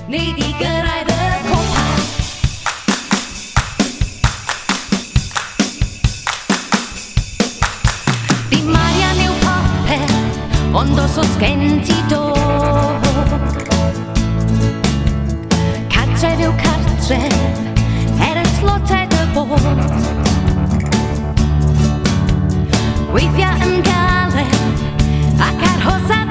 Nei di gyrraedd y copa. Di Marian yw popeth, ond os oes gen ti dod. Cartref yw cartref, y tloted y bod. Gweithio yn galed ac arhosad